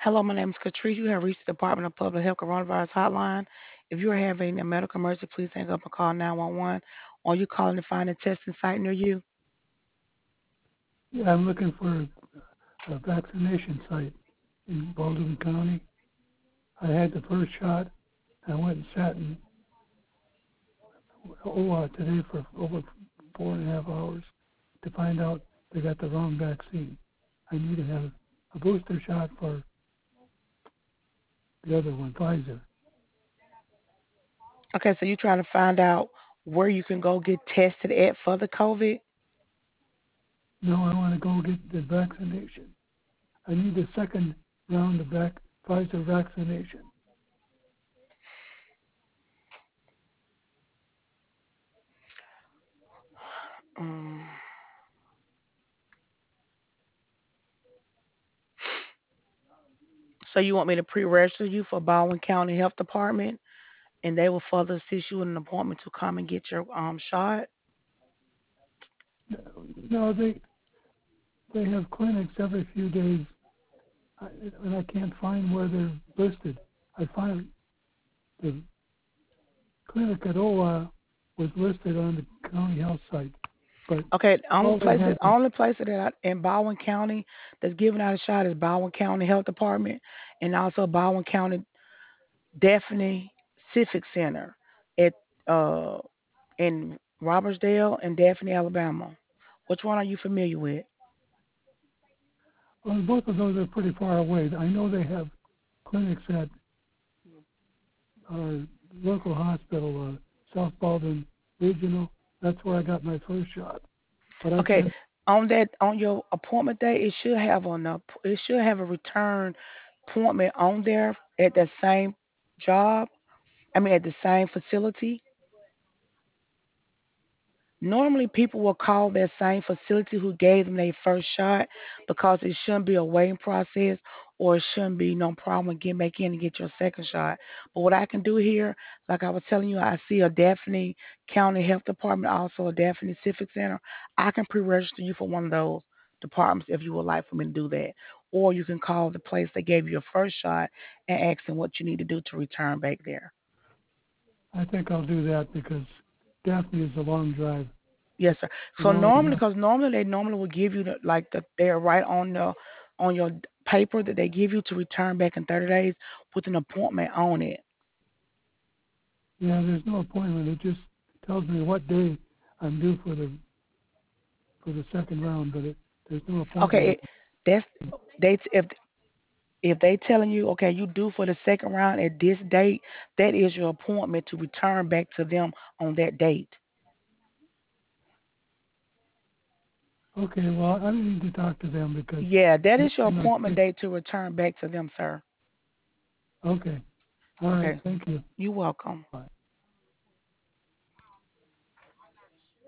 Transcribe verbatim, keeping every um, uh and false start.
Hello, my name is Katrice. You have reached the Department of Public Health Coronavirus Hotline. If you are having a medical emergency, please hang up and call nine one one, or you calling to find a testing site near you. Yeah, I'm looking for a vaccination site in Baldwin County. I had the first shot. I went and sat in O R today for over four and a half hours to find out they got the wrong vaccine. I need to have a booster shot for the other one, Pfizer. Okay, so you're trying to find out where you can go get tested at for the COVID? No, I want to go get the vaccination. I need the second round of vac- Pfizer vaccination. Um, so you want me to pre-register you for Baldwin County Health Department, and they will further assist you with an appointment to come and get your um shot? No, they they have clinics every few days, I, and I can't find where they're listed. I find the clinic at O A was listed on the county health site, but Okay, the only all they place that have is only place that I- in Baldwin County that's giving out a shot is Baldwin County Health Department, and also Baldwin County Daphne Civic Center at uh in Robertsdale and Daphne, Alabama. Which one are you familiar with? well, both of those are pretty far away. I know they have clinics at our local hospital, uh, South Baldwin Regional. That's where I got my first shot. But I Okay, can't. on that on your appointment day, it should have on the it should have a return appointment on there at that same job. I mean, at the same facility. Normally, people will call that same facility who gave them their first shot because it shouldn't be a waiting process or it shouldn't be no problem getting back in and get your second shot. But what I can do here, like I was telling you, I see a Daphne County Health Department, also a Daphne Civic Center. I can pre-register you for one of those departments if you would like for me to do that. Or you can call the place that gave you your first shot and ask them what you need to do to return back there. I think I'll do that because Daphne is a long drive. Yes, sir. You So know, normally, enough. because normally they normally will give you the, like the they're right on the on your d- paper that they give you to return back in thirty days with an appointment on it. Yeah, there's no appointment. It just tells me what day I'm due for the for the second round, but it, there's no Okay, appointment. it, that's they if if they telling you okay you due for the second round at this date, that is your appointment to return back to them on that date. Okay, well, I need to talk to them because Yeah, that I'm is your not appointment sick. date to return back to them, sir. Okay, all right, Okay, thank you. you're welcome. Bye.